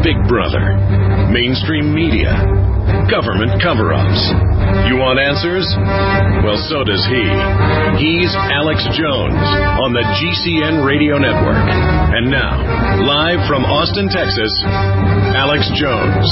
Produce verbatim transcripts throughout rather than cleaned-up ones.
Big Brother, mainstream media, government cover-ups. You want answers? Well, so does he. He's Alex Jones on the G C N Radio Network. And now, live from Austin, Texas, Alex Jones.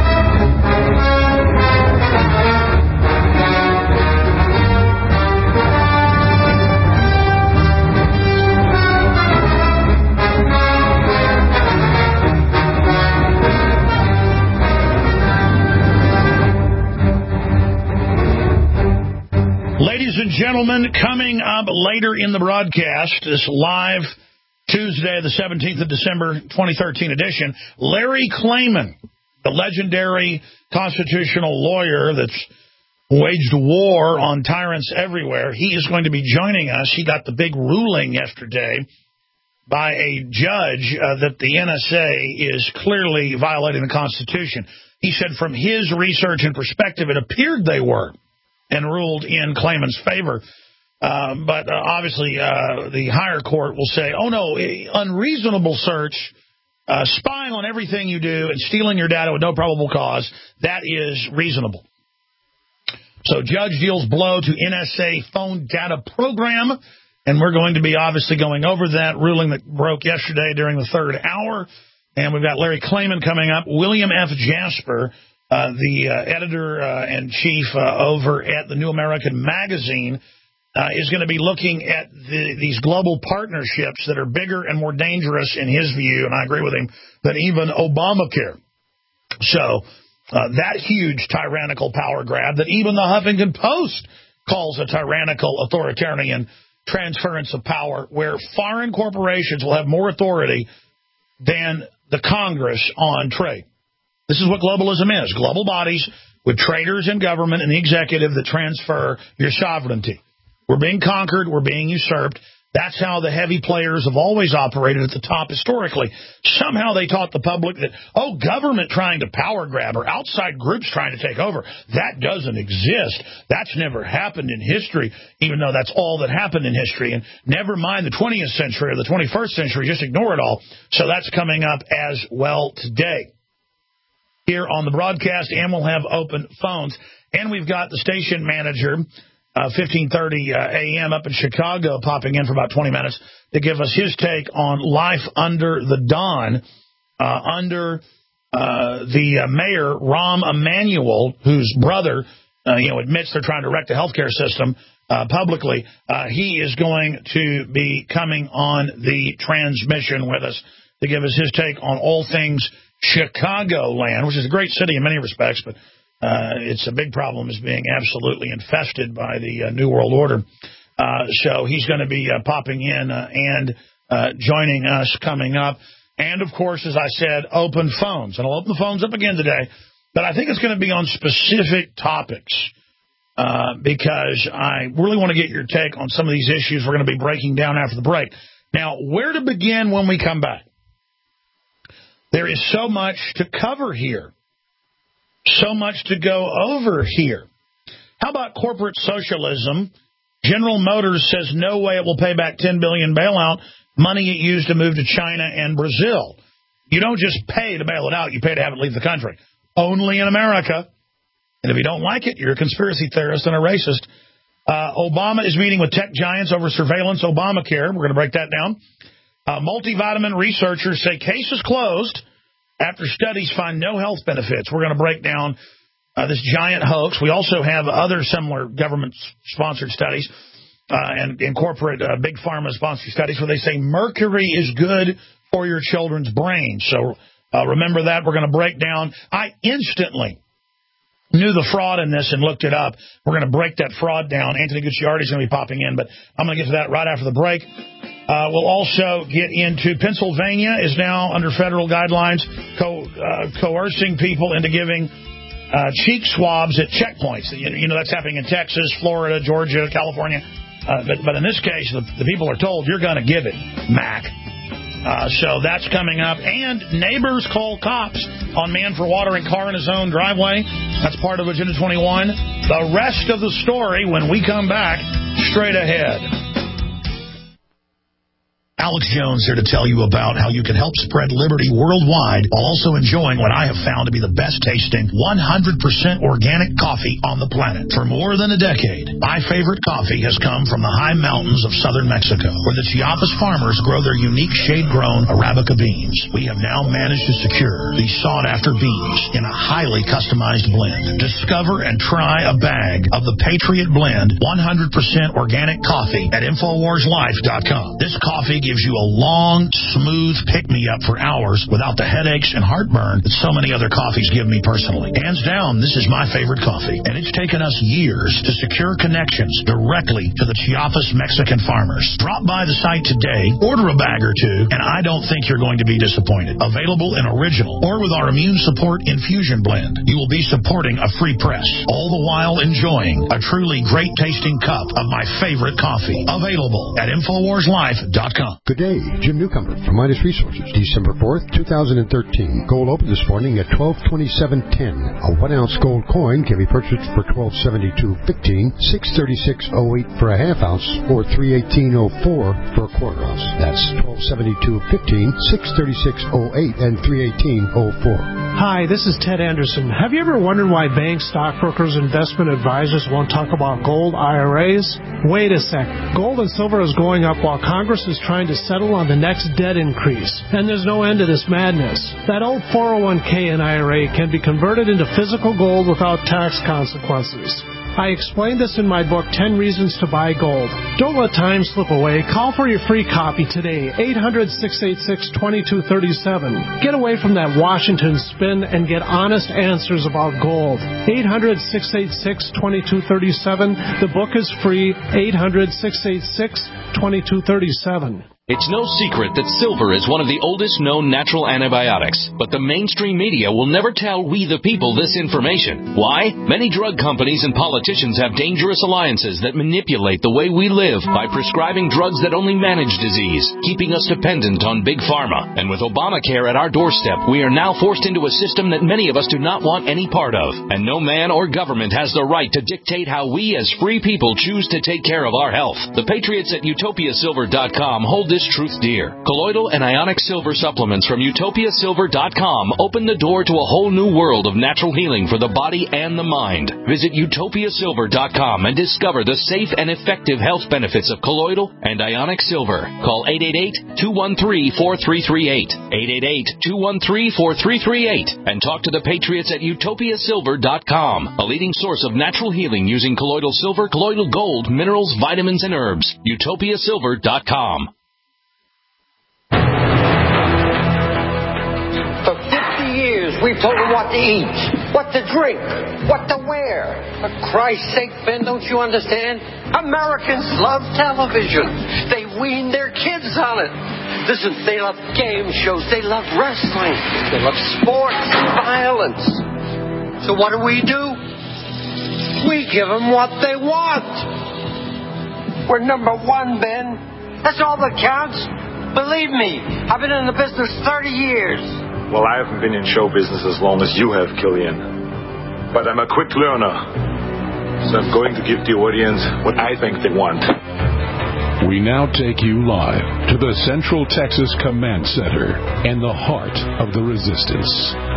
Ladies and gentlemen, coming up later in the broadcast, this live Tuesday, the seventeenth of December, twenty thirteen edition, Larry Klayman, the legendary constitutional lawyer that's waged war on tyrants everywhere, he is going to be joining us. He got the big ruling yesterday by a judge uh, that the N S A is clearly violating the Constitution. He said from his research and perspective, it appeared they were, and ruled in Klayman's favor. Uh, but uh, obviously uh, the higher court will say, oh, no, unreasonable search, uh, spying on everything you do and stealing your data with no probable cause, that is reasonable. So judge deals blow to N S A phone data program, and we're going to be obviously going over that ruling that broke yesterday during the third hour. And we've got Larry Klayman coming up, William F. Jasper, Uh, the uh, editor-in-chief uh, uh, over at the New American Magazine, uh, is going to be looking at the, these global partnerships that are bigger and more dangerous, in his view, and I agree with him, than even Obamacare. So uh, that huge tyrannical power grab that even the Huffington Post calls a tyrannical authoritarian transference of power, where foreign corporations will have more authority than the Congress on trade. This is what globalism is. Global bodies with traders in government and the executive that transfer your sovereignty. We're being conquered. We're being usurped. That's how the heavy players have always operated at the top historically. Somehow they taught the public that, oh, government trying to power grab or outside groups trying to take over, that doesn't exist. That's never happened in history, even though that's all that happened in history. And never mind the twentieth century or the twenty-first century, just ignore it all. So that's coming up as well today here on the broadcast, and we'll have open phones. And we've got the station manager, uh, fifteen thirty uh, a m up in Chicago, popping in for about twenty minutes to give us his take on life under the dawn, uh, under uh, the uh, mayor, Rahm Emanuel, whose brother uh, you know, admits they're trying to wreck the healthcare system uh, publicly. Uh, he is going to be coming on the transmission with us to give us his take on all things Chicagoland, which is a great city in many respects, but uh, it's a big problem is being absolutely infested by the uh, New World Order. Uh, so he's going to be uh, popping in uh, and uh, joining us coming up. And, of course, as I said, open phones. And I'll open the phones up again today, but I think it's going to be on specific topics uh, because I really want to get your take on some of these issues we're going to be breaking down after the break. Now, where to begin when we come back? There is so much to cover here, so much to go over here. How about corporate socialism? General Motors says no way it will pay back ten billion dollars bailout, money it used to move to China and Brazil. You don't just pay to bail it out, you pay to have it leave the country. Only in America. And if you don't like it, you're a conspiracy theorist and a racist. Uh, Obama is meeting with tech giants over surveillance Obamacare. We're going to break that down. Uh, multivitamin researchers say case is closed after studies find no health benefits. We're going to break down uh, this giant hoax. We also have other similar government-sponsored studies uh, and, and corporate uh, big pharma-sponsored studies where they say mercury is good for your children's brains. So uh, remember that. We're going to break down. I instantly knew the fraud in this and looked it up. We're going to break that fraud down. Anthony Gucciardi is going to be popping in, but I'm going to get to that right after the break. Uh, we'll also get into Pennsylvania is now under federal guidelines co uh, coercing people into giving uh, cheek swabs at checkpoints. You, you know, that's happening in Texas, Florida, Georgia, California. Uh, but, but in this case, the, the people are told you're going to give it, Mac. Uh, so that's coming up. And neighbors call cops on man for watering car in his own driveway. That's part of Agenda twenty-one. The rest of the story when we come back straight ahead. Alex Jones here to tell you about how you can help spread liberty worldwide while also enjoying what I have found to be the best tasting one hundred percent organic coffee on the planet. For more than a decade, my favorite coffee has come from the high mountains of southern Mexico, where the Chiapas farmers grow their unique shade-grown Arabica beans. We have now managed to secure these sought-after beans in a highly customized blend. Discover and try a bag of the Patriot Blend one hundred percent organic coffee at Infowars Life dot com. This coffee gives you a long, smooth pick-me-up for hours without the headaches and heartburn that so many other coffees give me personally. Hands down, this is my favorite coffee, and it's taken us years to secure connections directly to the Chiapas Mexican farmers. Drop by the site today, order a bag or two, and I don't think you're going to be disappointed. Available in original or with our Immune Support Infusion Blend. You will be supporting a free press, all the while enjoying a truly great-tasting cup of my favorite coffee. Available at Infowars Life dot com. Good day, Jim Newcomer from Midas Resources. December fourth, two thousand thirteen. Gold opened this morning at twelve twenty-seven ten. A one-ounce gold coin can be purchased for twelve seventy-two fifteen, six thirty-six oh eight for a half ounce, or three eighteen oh four for a quarter ounce. That's twelve seventy-two fifteen, six thirty-six oh eight, and three eighteen oh four. Hi, this is Ted Anderson. Have you ever wondered why banks, stockbrokers, investment advisors won't talk about gold I R As? Wait a sec. Gold and silver is going up while Congress is trying to settle on the next debt increase. And there's no end to this madness. That old four oh one k and I R A can be converted into physical gold without tax consequences. I explained this in my book, ten Reasons to Buy Gold. Don't let time slip away. Call for your free copy today, eight hundred, six eight six, two two three seven. Get away from that Washington spin and get honest answers about gold. eight hundred, six eight six, two two three seven. The book is free, eight hundred, six eight six, two two three seven. It's no secret that silver is one of the oldest known natural antibiotics, but the mainstream media will never tell we the people this information. Why? Many drug companies and politicians have dangerous alliances that manipulate the way we live by prescribing drugs that only manage disease, keeping us dependent on big pharma. And with Obamacare at our doorstep, we are now forced into a system that many of us do not want any part of. And no man or government has the right to dictate how we as free people choose to take care of our health. The patriots at Utopia Silver dot com hold this truth dear. Colloidal and ionic silver supplements from Utopia Silver dot com open the door to a whole new world of natural healing for the body and the mind. Visit Utopia Silver dot com and discover the safe and effective health benefits of colloidal and ionic silver. Call eight eight eight, two one three, four three three eight, eight eight eight, two one three, four three three eight, and talk to the patriots at Utopia Silver dot com, a leading source of natural healing using colloidal silver, colloidal gold, minerals, vitamins, and herbs. Utopia Silver dot com. For fifty years, we've told them what to eat, what to drink, what to wear. For Christ's sake, Ben, don't you understand? Americans love television. They wean their kids on it. Listen, they love game shows. They love wrestling. They love sports and violence. So what do we do? We give them what they want. We're number one, Ben. That's all that counts. Believe me, I've been in the business thirty years. Well, I haven't been in show business as long as you have, Killian. But I'm a quick learner. So I'm going to give the audience what I think they want. We now take you live to the Central Texas Command Center in the heart of the resistance.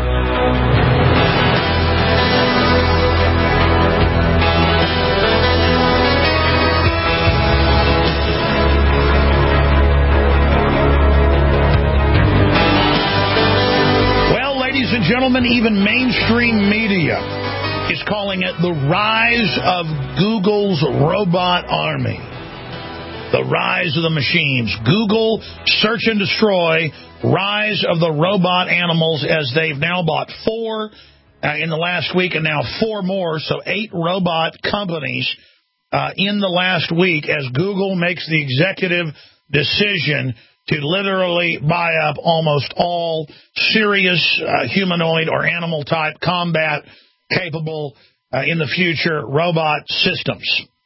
Gentlemen, even mainstream media is calling it the rise of Google's robot army. The rise of the machines. Google, search and destroy, rise of the robot animals, as they've now bought four uh, in the last week and now four more, so eight robot companies uh, in the last week as Google makes the executive decision to literally buy up almost all serious uh, humanoid or animal-type combat-capable, uh, in the future, robot systems.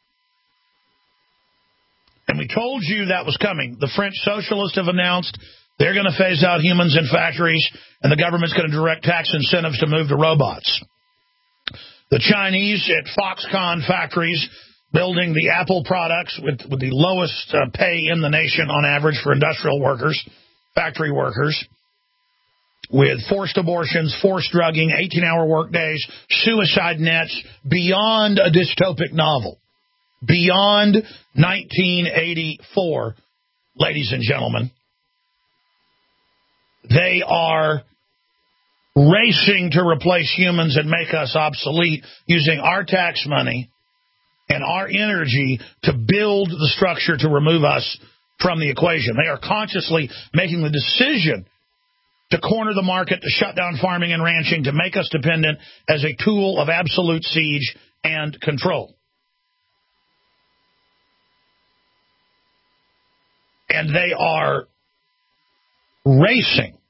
And we told you that was coming. The French socialists have announced they're going to phase out humans in factories, and the government's going to direct tax incentives to move to robots. The Chinese at Foxconn factories, building the Apple products with, with the lowest uh, pay in the nation on average for industrial workers, factory workers, with forced abortions, forced drugging, eighteen-hour workdays, suicide nets, beyond a dystopic novel. Beyond nineteen eighty-four, ladies and gentlemen. They are racing to replace humans and make us obsolete using our tax money and our energy to build the structure to remove us from the equation. They are consciously making the decision to corner the market, to shut down farming and ranching, to make us dependent as a tool of absolute siege and control. And they are racing,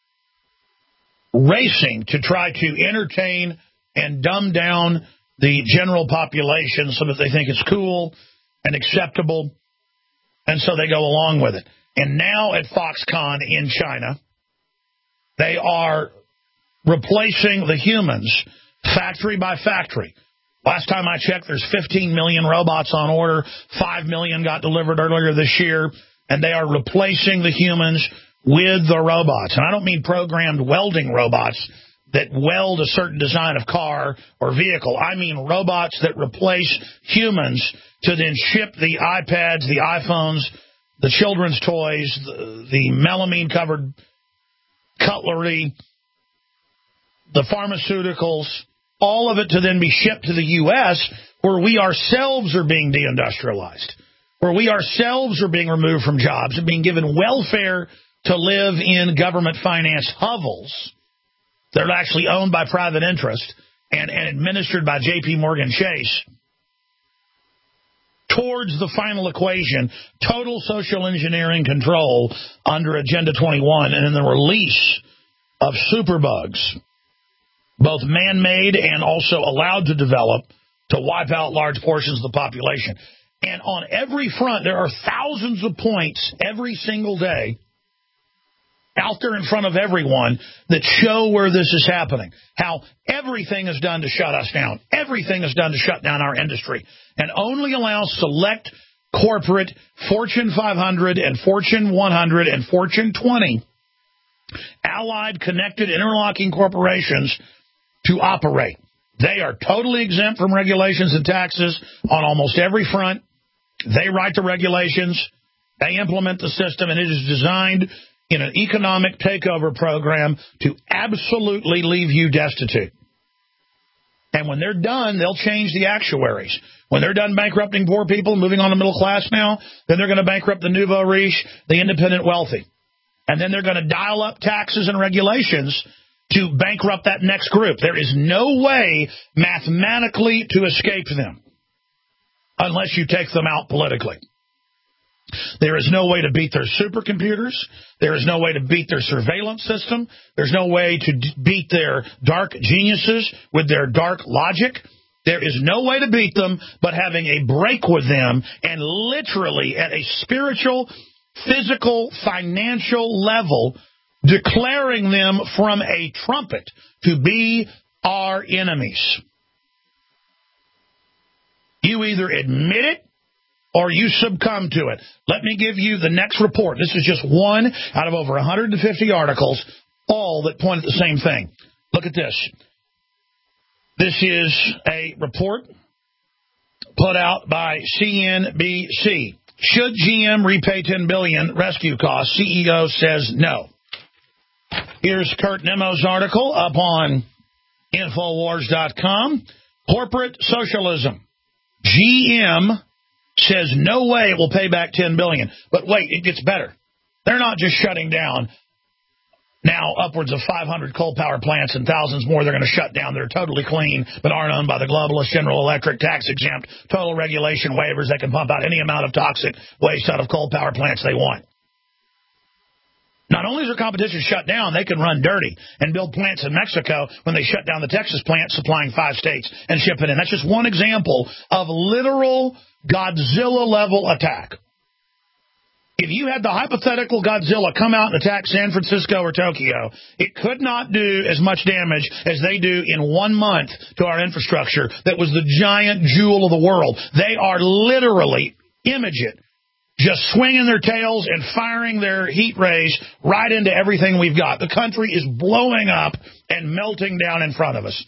racing to try to entertain and dumb down the general population so that they think it's cool and acceptable, and so they go along with it. And now at Foxconn in China, they are replacing the humans factory by factory. Last time I checked, there's fifteen million robots on order. five million got delivered earlier this year, and they are replacing the humans with the robots. And I don't mean programmed welding robots that weld a certain design of car or vehicle. I mean robots that replace humans to then ship the iPads, the iPhones, the children's toys, the, the melamine-covered cutlery, the pharmaceuticals, all of it to then be shipped to the U S where we ourselves are being deindustrialized, where we ourselves are being removed from jobs and being given welfare to live in government-financed hovels that are actually owned by private interest and, and administered by J P Morgan Chase, towards the final equation, total social engineering control under Agenda twenty-one, and then the release of superbugs, both man-made and also allowed to develop, to wipe out large portions of the population. And on every front, there are thousands of points every single day out there in front of everyone that show where this is happening, how everything is done to shut us down, everything is done to shut down our industry, and only allow select corporate Fortune five hundred and Fortune one hundred and Fortune twenty allied, connected, interlocking corporations to operate. They are totally exempt from regulations and taxes on almost every front. They write the regulations, they implement the system, and it is designed in an economic takeover program to absolutely leave you destitute. And when they're done, they'll change the actuaries. When they're done bankrupting poor people, moving on to middle class now, then they're going to bankrupt the nouveau riche, the independent wealthy. And then they're going to dial up taxes and regulations to bankrupt that next group. There is no way mathematically to escape them unless you take them out politically. There is no way to beat their supercomputers. There is no way to beat their surveillance system. There's no way to d- beat their dark geniuses with their dark logic. There is no way to beat them but having a break with them and literally at a spiritual, physical, financial level declaring them from a trumpet to be our enemies. You either admit it or you succumb to it. Let me give you the next report. This is just one out of over one hundred fifty articles, all that point at the same thing. Look at this. This is a report put out by C N B C. Should G M repay ten billion dollars rescue costs? C E O says no. Here's Kurt Nemo's article up on Infowars dot com. Corporate socialism. G M says no way it will pay back ten billion dollars. But wait, it gets better. They're not just shutting down now upwards of five hundred coal power plants and thousands more they're going to shut down that are totally clean but aren't owned by the globalist, General Electric, tax exempt, total regulation waivers that can pump out any amount of toxic waste out of coal power plants they want. Not only is their competition shut down, they can run dirty and build plants in Mexico when they shut down the Texas plant supplying five states and ship it in. That's just one example of literal Godzilla-level attack. If you had the hypothetical Godzilla come out and attack San Francisco or Tokyo, it could not do as much damage as they do in one month to our infrastructure that was the giant jewel of the world. They are literally, image it, just swinging their tails and firing their heat rays right into everything we've got. The country is blowing up and melting down in front of us.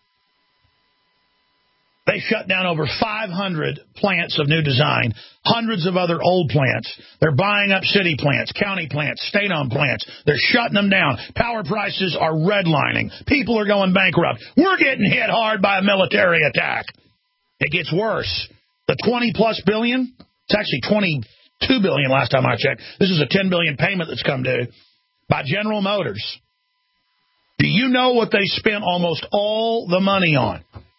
They shut down over five hundred plants of new design, hundreds of other old plants. They're buying up city plants, county plants, state-owned plants. They're shutting them down. Power prices are redlining. People are going bankrupt. We're getting hit hard by a military attack. It gets worse. The twenty-plus billion, it's actually twenty-two billion last time I checked. This is a ten billion payment that's come due by General Motors. Do you know what they spent almost all the money on?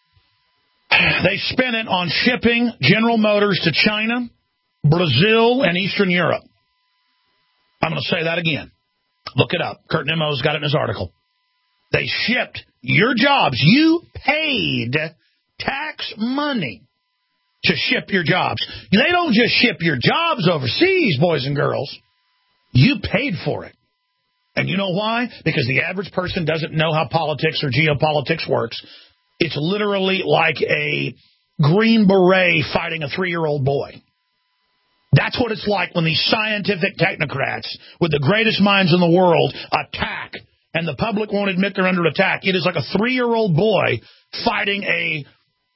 They spent it on shipping General Motors to China, Brazil, and Eastern Europe. I'm going to say that again. Look it up. Kurt Nemo's got it in his article. They shipped your jobs. You paid tax money to ship your jobs. They don't just ship your jobs overseas, boys and girls. You paid for it. And you know why? Because the average person doesn't know how politics or geopolitics works. It's literally like a Green Beret fighting a three-year-old boy. That's what it's like when these scientific technocrats with the greatest minds in the world attack, and the public won't admit they're under attack. It is like a three-year-old boy fighting a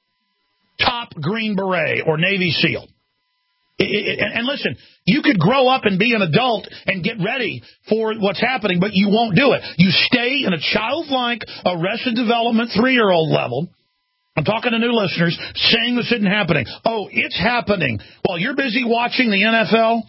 top Green Beret or Navy SEAL. It, it, and, and listen, you could grow up and be an adult and get ready for what's happening, but you won't do it. You stay in a childlike Arrested Development three-year-old level. I'm talking to new listeners saying this isn't happening. Oh, it's happening. While you're busy watching the N F L,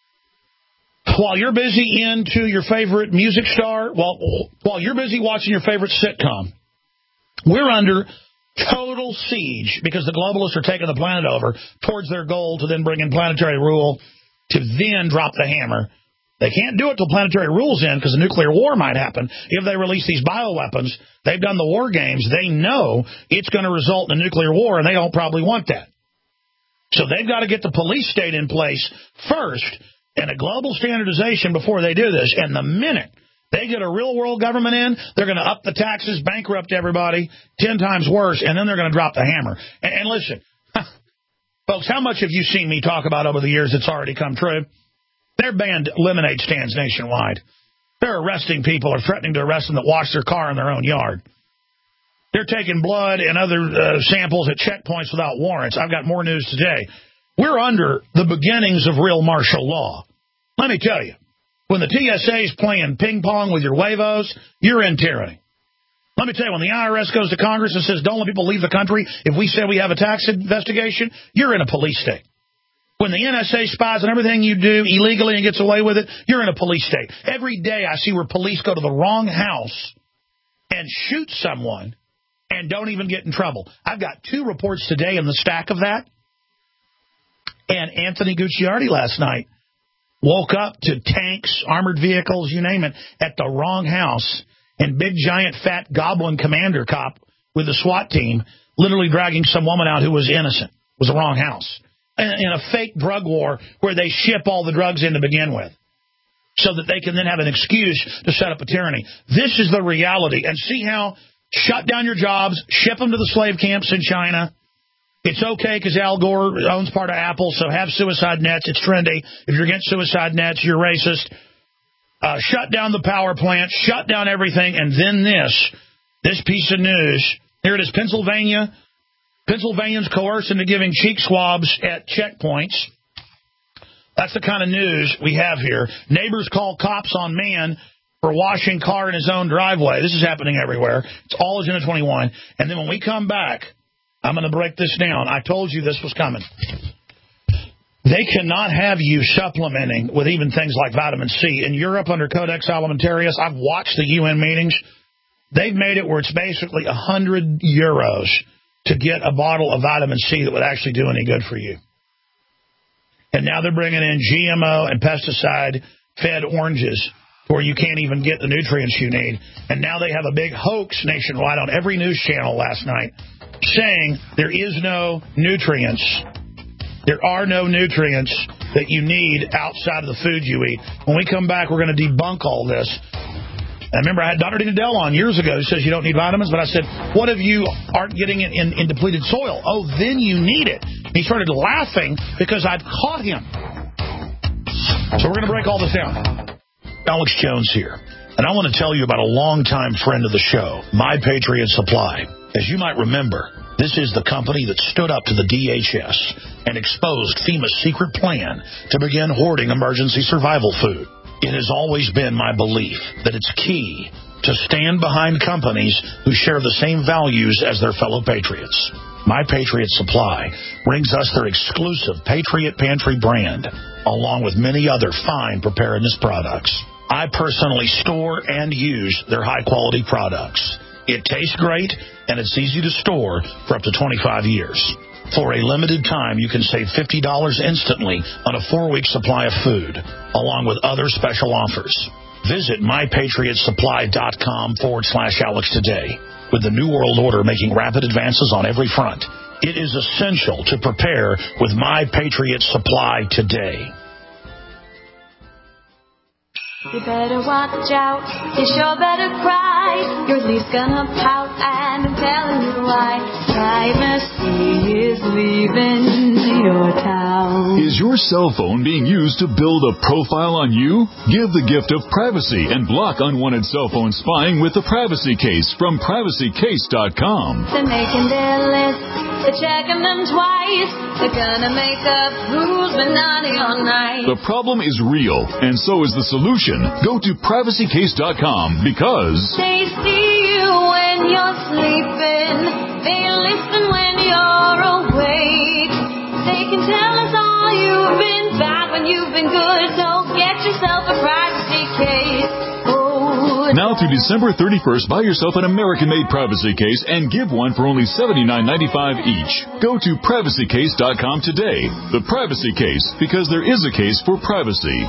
while you're busy into your favorite music star, while, while you're busy watching your favorite sitcom, we're under total siege because the globalists are taking the planet over towards their goal to then bring in planetary rule to then drop the hammer. They can't do it till planetary rule's in because a nuclear war might happen. If they release these bioweapons, they've done the war games. They know it's going to result in a nuclear war, and they don't probably want that. So they've got to get the police state in place first and a global standardization before they do this. And the minute they get a real-world government in, they're going to up the taxes, bankrupt everybody, ten times worse, and then they're going to drop the hammer. And, and listen, folks, how much have you seen me talk about over the years that's already come true? They're banned lemonade stands nationwide. They're arresting people or threatening to arrest them that wash their car in their own yard. They're taking blood and other uh, samples at checkpoints without warrants. I've got more news today. We're under the beginnings of real martial law. Let me tell you, when the T S A is playing ping pong with your huevos, you're in tyranny. Let me tell you, when the I R S goes to Congress and says, don't let people leave the country if we say we have a tax investigation, you're in a police state. When the N S A spies on everything you do illegally and gets away with it, you're in a police state. Every day I see where police go to the wrong house and shoot someone and don't even get in trouble. I've got two reports today in the stack of that. And Anthony Gucciardi last night woke up to tanks, armored vehicles, you name it, at the wrong house. And big, giant, fat goblin commander cop with the SWAT team literally dragging some woman out who was innocent. It was the wrong house. In a fake drug war where they ship all the drugs in to begin with so that they can then have an excuse to set up a tyranny. This is the reality. And see how shut down your jobs, ship them to the slave camps in China. It's okay because Al Gore owns part of Apple, so have suicide nets. It's trendy. If you're against suicide nets, you're racist. Uh, shut down the power plant, shut down everything, and then this, this piece of news. Here it is, Pennsylvania. Pennsylvanians coerced into giving cheek swabs at checkpoints. That's the kind of news we have here. Neighbors call cops on man for washing car in his own driveway. This is happening everywhere. It's all Agenda twenty-one. And then when we come back, I'm going to break this down. I told you this was coming. They cannot have you supplementing with even things like vitamin C. In Europe, under Codex Alimentarius, I've watched the U N meetings. They've made it where it's basically one hundred euros to get a bottle of vitamin C that would actually do any good for you. And now they're bringing in G M O and pesticide-fed oranges where you can't even get the nutrients you need. And now they have a big hoax nationwide on every news channel last night saying there is no nutrients There are no nutrients that you need outside of the food you eat. When we come back, we're going to debunk all this. I remember I had Doctor Dean Adele on years ago who says you don't need vitamins, but I said, what if you aren't getting it in, in depleted soil? Oh, then you need it. He started laughing because I'd caught him. So we're going to break all this down. Alex Jones here, and I want to tell you about a longtime friend of the show, My Patriot Supply. As you might remember, this is the company that stood up to the D H S and exposed FEMA's secret plan to begin hoarding emergency survival food. It has always been my belief that it's key to stand behind companies who share the same values as their fellow patriots. My Patriot Supply brings us their exclusive Patriot Pantry brand, along with many other fine preparedness products. I personally store and use their high-quality products. It tastes great, and it's easy to store for up to twenty-five years. For a limited time, you can save fifty dollars instantly on a four-week supply of food, along with other special offers. Visit mypatriotsupply.com forward slash Alex today. With the New World Order making rapid advances on every front, it is essential to prepare with My Patriot Supply today. You better watch out, you sure better cry. Your leaf's gonna pout, and I'm telling you why. Privacy is leaving your town. Is your cell phone being used to build a profile on you? Give the gift of privacy and block unwanted cell phone spying with the Privacy Case from privacy case dot com. They're making their list, they're checking them twice. They're gonna make up who's been naughty all night. The problem is real, and so is the solution. Go to privacy case dot com because they see you when you're sleeping. They listen when you're awake. They can tell us all you've been bad when you've been good. So get yourself a privacy case. Oh, now through December thirty-first, buy yourself an American-made privacy case and give one for only seventy-nine ninety-five each. Go to privacy case dot com today. The Privacy Case, because there is a case for privacy.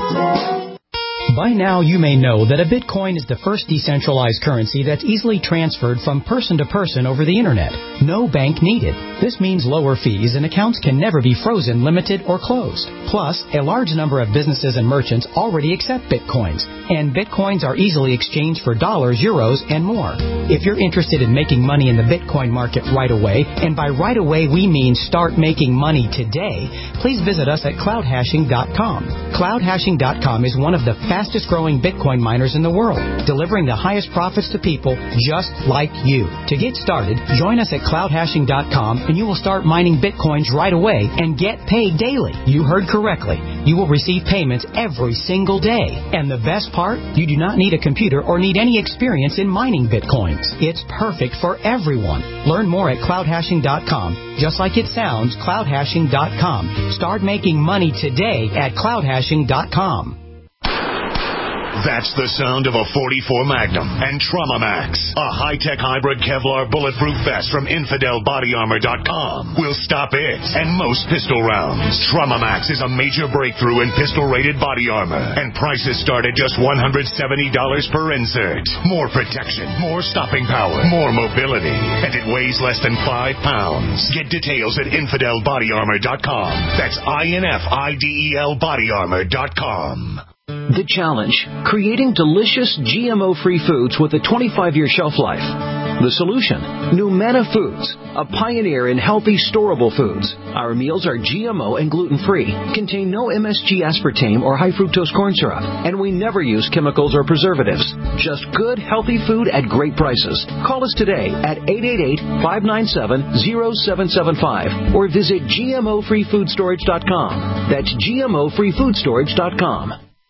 By now, you may know that a Bitcoin is the first decentralized currency that's easily transferred from person to person over the Internet. No bank needed. This means lower fees and accounts can never be frozen, limited, or closed. Plus, a large number of businesses and merchants already accept Bitcoins, and Bitcoins are easily exchanged for dollars, euros, and more. If you're interested in making money in the Bitcoin market right away, and by right away we mean start making money today, please visit us at cloud hashing dot com. cloud hashing dot com is one of the fastest growing Bitcoin miners in the world, delivering the highest profits to people just like you. To get started, join us at cloud hashing dot com and you will start mining Bitcoins right away and get paid daily. You heard correctly. You will receive payments every single day. And the best part, you do not need a computer or need any experience in mining Bitcoins. It's perfect for everyone. Learn more at cloud hashing dot com. Just like it sounds, cloud hashing dot com. Start making money today at cloud hashing dot com. That's the sound of a forty-four Magnum and Trauma Max, a high-tech hybrid Kevlar bulletproof vest from infidel body armor dot com. Will stop it and most pistol rounds. Trauma Max is a major breakthrough in pistol-rated body armor, and prices start at just one hundred seventy dollars per insert. More protection, more stopping power, more mobility, and it weighs less than five pounds. Get details at infidel body armor dot com. That's I N F I D E L body armor dot com. The challenge, creating delicious G M O-free foods with a twenty-five year shelf life. The solution, Numena Foods, a pioneer in healthy, storable foods. Our meals are G M O and gluten-free, contain no M S G aspartame or high-fructose corn syrup, and we never use chemicals or preservatives. Just good, healthy food at great prices. Call us today at eight eight eight, five nine seven, zero seven seven five or visit G M O free food storage dot com. That's G M O free food storage dot com.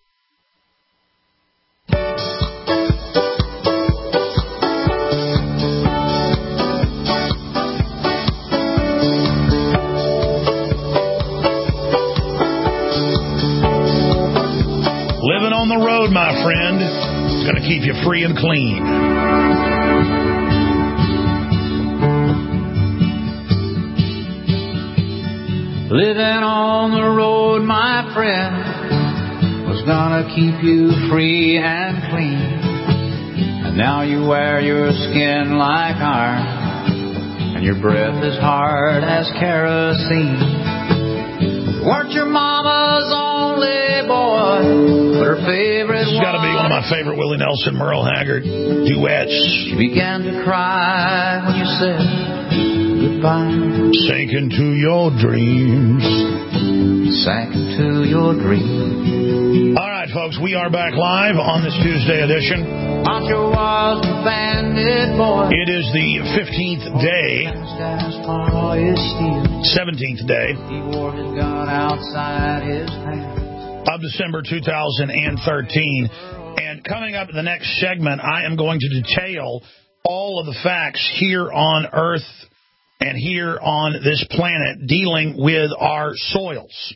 Living on the road, my friend, is going to keep you free and clean. Living on the road, my friend, was going to keep you free and clean. And now you wear your skin like iron, and your breath is hard as kerosene. weren't your mama's only boy, but her favorite. This has got to be one of my favorite Willie Nelson, Merle Haggard duets. She began to cry when you said goodbye. Sank into your dreams. Sank into your dreams. All right, folks, we are back live on this Tuesday edition. It is the fifteenth day, seventeenth day of December two thousand thirteen. And coming up in the next segment, I am going to detail all of the facts here on Earth and here on this planet dealing with our soils.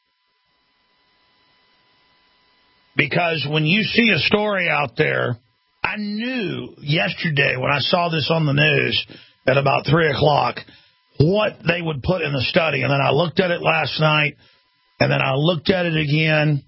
Because when you see a story out there, I knew yesterday when I saw this on the news at about three o'clock what they would put in the study. And then I looked at it last night, and then I looked at it again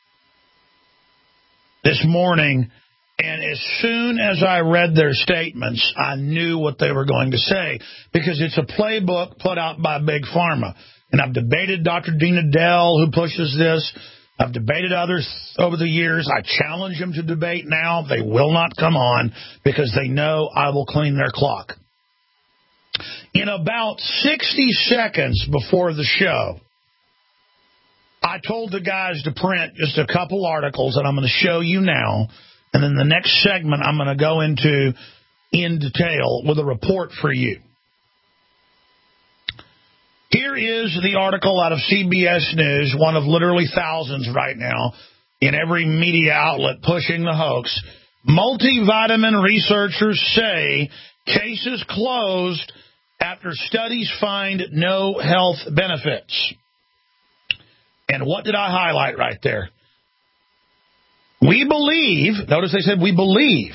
this morning. And as soon as I read their statements, I knew what they were going to say, because it's a playbook put out by Big Pharma. And I've debated Doctor Dina Dell, who pushes this. I've debated others over the years. I challenge them to debate now. They will not come on because they know I will clean their clock. In about sixty seconds before the show, I told the guys to print just a couple articles that I'm going to show you now. And then the next segment I'm going to go into in detail with a report for you. Here is the article out of C B S News, one of literally thousands right now in every media outlet pushing the hoax. Multivitamin researchers say cases closed after studies find no health benefits. And what did I highlight right there? We believe, notice they said we believe,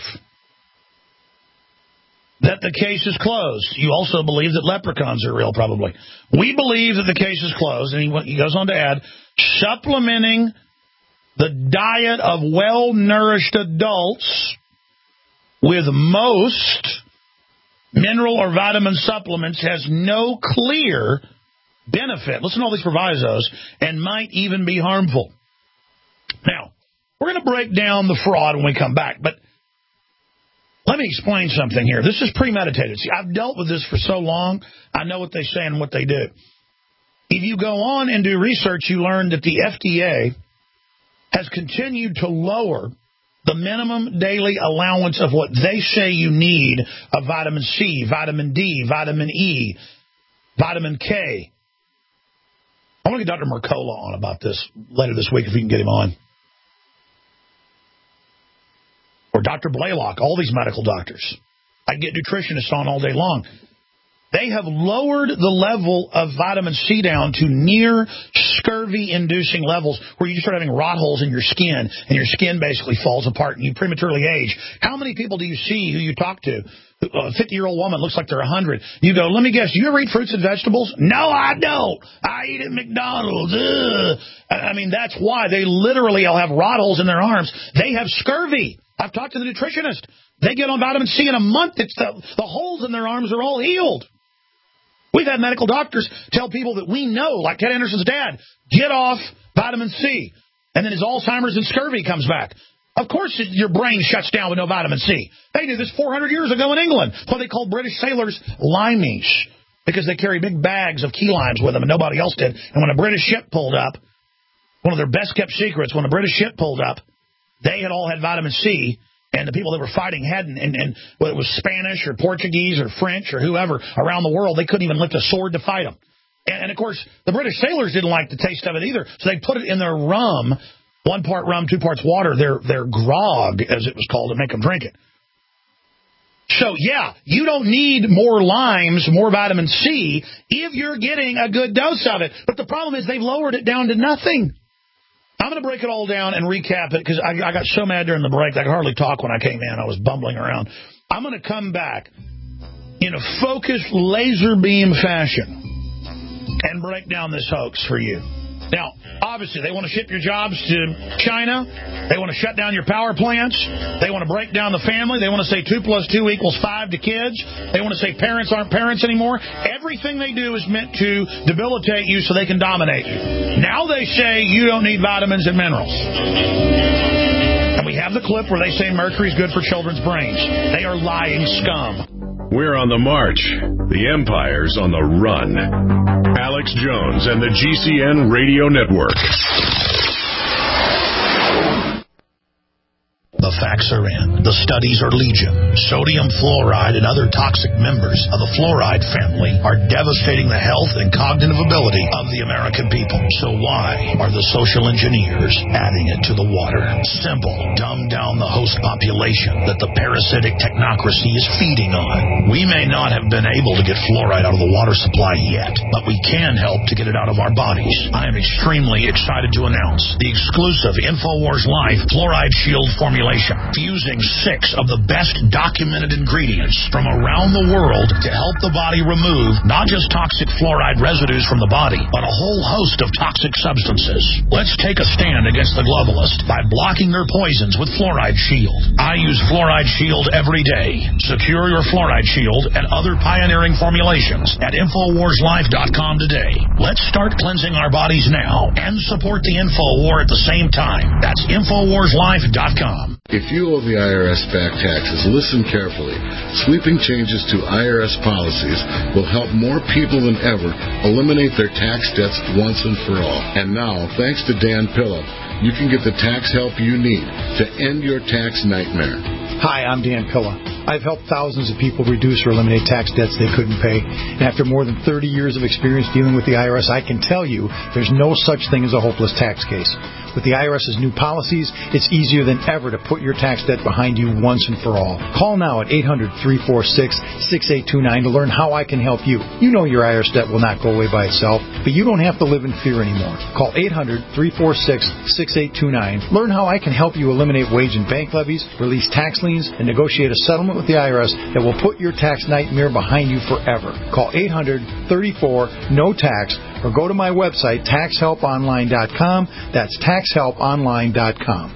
that the case is closed. You also believe that leprechauns are real, probably. We believe that the case is closed. And he, he goes on to add, supplementing the diet of well-nourished adults with most mineral or vitamin supplements has no clear benefit. Listen to all these provisos, and might even be harmful. Now, we're going to break down the fraud when we come back, but let me explain something here. This is premeditated. See, I've dealt with this for so long, I know what they say and what they do. If you go on and do research, you learn that the F D A has continued to lower the minimum daily allowance of what they say you need of vitamin C, vitamin D, vitamin E, vitamin K. I want to get Doctor Mercola on about this later this week if we can get him on. Or Doctor Blaylock, all these medical doctors. I get nutritionists on all day long. They have lowered the level of vitamin C down to near scurvy-inducing levels where you start having rot holes in your skin and your skin basically falls apart and you prematurely age. How many people do you see who you talk to? A fifty-year-old woman looks like they're one hundred. You go, let me guess, do you ever eat fruits and vegetables? No, I don't. I eat at McDonald's. Ugh. I mean, that's why they literally all have rot holes in their arms. They have scurvy. I've talked to the nutritionist. They get on vitamin C in a month. It's the, the holes in their arms are all healed. We've had medical doctors tell people that we know, like Ted Anderson's dad, get off vitamin C. And then his Alzheimer's and scurvy comes back. Of course your brain shuts down with no vitamin C. They did this four hundred years ago in England. That's why they called British sailors limeys, because they carried big bags of key limes with them and nobody else did. And when a British ship pulled up, one of their best kept secrets, when a British ship pulled up, they had all had vitamin C. And the people that were fighting hadn't, and, and whether it was Spanish or Portuguese or French or whoever around the world, they couldn't even lift a sword to fight them. And, and, of course, the British sailors didn't like the taste of it either, so they put it in their rum, one part rum, two parts water, their, their grog, as it was called, to make them drink it. So, yeah, you don't need more limes, more vitamin C, if you're getting a good dose of it. But the problem is they've lowered it down to nothing. I'm going to break it all down and recap it because I, I got so mad during the break I could hardly talk when I came in. I was bumbling around. I'm going to come back in a focused laser beam fashion and break down this hoax for you. Now, obviously, they want to ship your jobs to China. They want to shut down your power plants. They want to break down the family. They want to say two plus two equals five to kids. They want to say parents aren't parents anymore. Everything they do is meant to debilitate you so they can dominate you. Now they say you don't need vitamins and minerals. And we have the clip where they say mercury is good for children's brains. They are lying scum. We're on the march. The empire's on the run. Alex Jones and the G C N Radio Network. The facts are in. The studies are legion. Sodium fluoride and other toxic members of the fluoride family are devastating the health and cognitive ability of the American people. So why are the social engineers adding it to the water? Simple. Dumb down the host population that the parasitic technocracy is feeding on. We may not have been able to get fluoride out of the water supply yet, but we can help to get it out of our bodies. I am extremely excited to announce the exclusive InfoWars Life Fluoride Shield formulation, fusing six of the best documented ingredients from around the world to help the body remove not just toxic fluoride residues from the body, but a whole host of toxic substances. Let's take a stand against the globalists by blocking their poisons with Fluoride Shield. I use Fluoride Shield every day. Secure your Fluoride Shield and other pioneering formulations at Infowars Life dot com today. Let's start cleansing our bodies now and support the Info War at the same time. That's Infowars Life dot com. If you owe the I R S back taxes, listen carefully. Sweeping changes to I R S policies will help more people than ever eliminate their tax debts once and for all. And now, thanks to Dan Pilla, you can get the tax help you need to end your tax nightmare. Hi, I'm Dan Pilla. I've helped thousands of people reduce or eliminate tax debts they couldn't pay. And after more than thirty years of experience dealing with the I R S, I can tell you there's no such thing as a hopeless tax case. With the I R S's new policies, it's easier than ever to put your tax debt behind you once and for all. Call now at eight hundred, three four six, six eight two nine to learn how I can help you. You know your I R S debt will not go away by itself, but you don't have to live in fear anymore. Call eight hundred, three four six, six eight two nine. Learn how I can help you eliminate wage and bank levies, release tax liens, and negotiate a settlement with the I R S that will put your tax nightmare behind you forever. Call eight hundred, thirty-four, no tax or go to my website, tax help online dot com. That's tax help online dot com.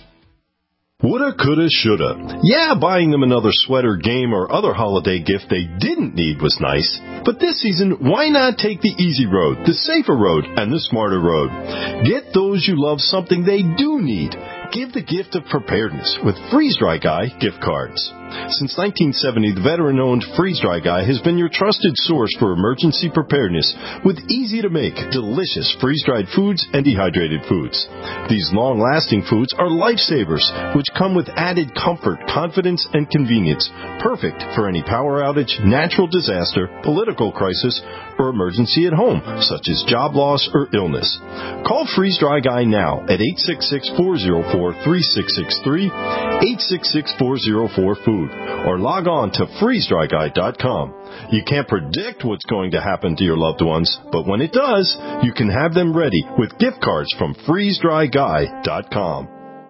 Woulda, coulda, shoulda. Yeah, buying them another sweater, game, or other holiday gift they didn't need was nice. But this season, why not take the easy road, the safer road, and the smarter road? Get those you love something they do need. Give the gift of preparedness with Freeze Dry Guy gift cards. Since nineteen seventy, the veteran-owned Freeze Dry Guy has been your trusted source for emergency preparedness with easy-to-make, delicious freeze-dried foods and dehydrated foods. These long-lasting foods are lifesavers, which come with added comfort, confidence, and convenience, perfect for any power outage, natural disaster, political crisis, or emergency at home, such as job loss or illness. Call Freeze Dry Guy now at eight six six, four zero four, three six six three, eight six six, four zero four, food, or log on to freeze dry guy dot com. You can't predict what's going to happen to your loved ones, but when it does, you can have them ready with gift cards from freeze dry guy dot com.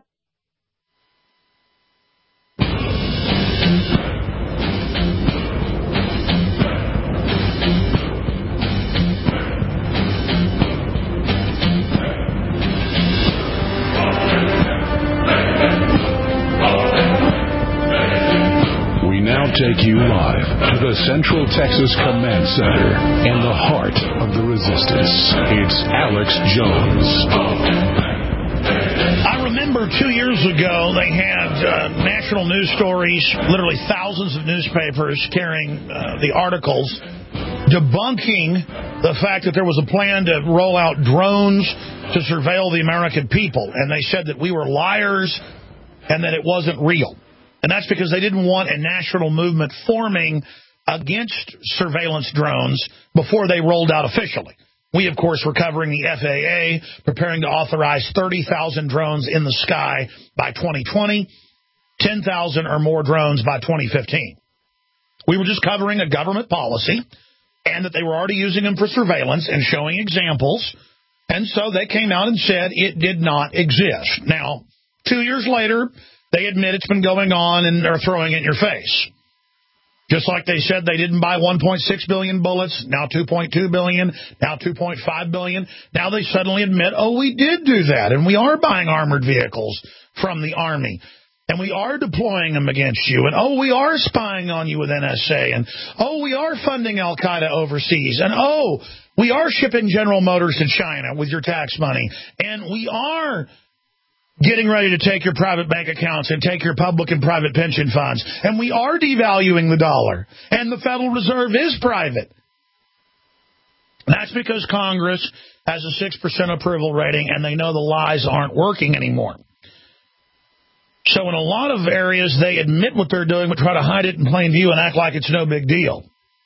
Now take you live to the Central Texas Command Center in the heart of the resistance. It's Alex Jones. I remember two years ago they had uh, national news stories, literally thousands of newspapers carrying uh, the articles debunking the fact that there was a plan to roll out drones to surveil the American people. And they said that we were liars and that it wasn't real. And that's because they didn't want a national movement forming against surveillance drones before they rolled out officially. We, of course, were covering the F A A, preparing to authorize thirty thousand drones in the sky by twenty twenty, ten thousand or more drones by twenty fifteen. We were just covering a government policy and that they were already using them for surveillance and showing examples. And so they came out and said it did not exist. Now, two years later, they admit it's been going on and are throwing it in your face. Just like they said they didn't buy one point six billion bullets, now two point two billion, now two point five billion. Now they suddenly admit, oh, we did do that, and we are buying armored vehicles from the Army, and we are deploying them against you, and oh, we are spying on you with N S A, and oh, we are funding Al-Qaeda overseas, and oh, we are shipping General Motors to China with your tax money, and we are getting ready to take your private bank accounts and take your public and private pension funds. And we are devaluing the dollar. And the Federal Reserve is private. That's because Congress has a six percent approval rating, and they know the lies aren't working anymore. So in a lot of areas, they admit what they're doing, but try to hide it in plain view and act like it's no big deal.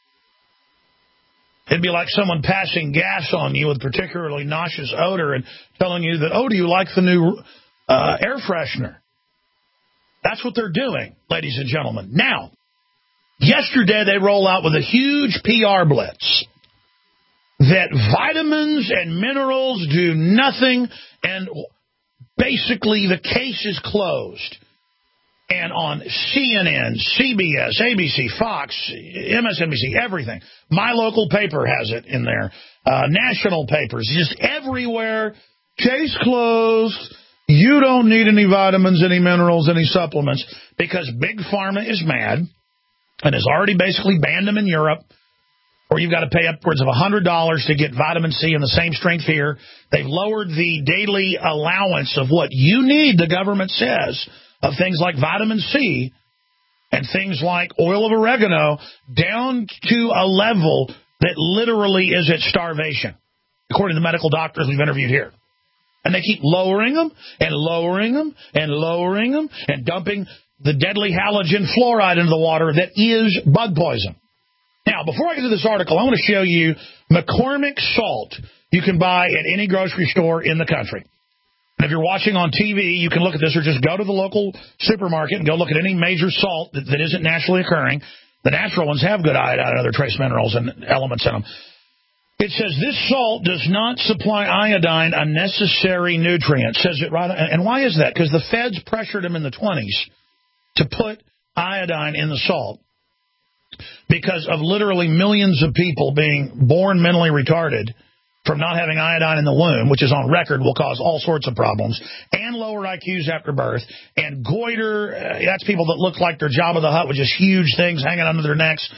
It'd be like someone passing gas on you with particularly nauseous odor and telling you that, oh, do you like the new Uh, air freshener? That's what they're doing, ladies and gentlemen. Now, yesterday they roll out with a huge P R blitz that vitamins and minerals do nothing, and basically the case is closed. And on C N N, C B S, A B C, Fox, M S N B C, everything. My local paper has it in there. Uh, national papers, just everywhere. Case closed. You don't need any vitamins, any minerals, any supplements, because Big Pharma is mad and has already basically banned them in Europe, or you've got to pay upwards of one hundred dollars to get vitamin C in the same strength here. They've lowered the daily allowance of what you need, the government says, of things like vitamin C and things like oil of oregano down to a level that literally is at starvation, according to the medical doctors we've interviewed here. And they keep lowering them and lowering them and lowering them and dumping the deadly halogen fluoride into the water that is bug poison. Now, before I get to this article, I want to show you McCormick salt you can buy at any grocery store in the country. And if you're watching on T V, you can look at this, or just go to the local supermarket and go look at any major salt that, that isn't naturally occurring. The natural ones have good iodine and other trace minerals and elements in them. It says this salt does not supply iodine, a necessary nutrient. It says it right. And why is that? Because the feds pressured them in the twenties to put iodine in the salt because of literally millions of people being born mentally retarded from not having iodine in the womb, which is on record will cause all sorts of problems, and lower I Qs after birth, and goiter. Uh, that's people that look like they're Jabba the Hutt with just huge things hanging under their necks,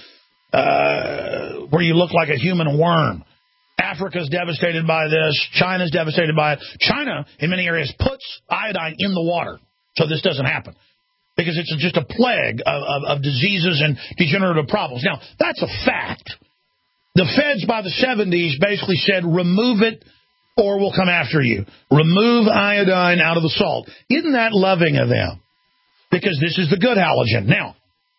uh, where you look like a human worm. Africa's devastated by this. China's devastated by it. China, in many areas, puts iodine in the water so this doesn't happen because it's just a plague of, of, of diseases and degenerative problems. Now, that's a fact. The feds by the seventies basically said, remove it or we'll come after you. Remove iodine out of the salt. Isn't that loving of them? Because this is the good halogen. Now,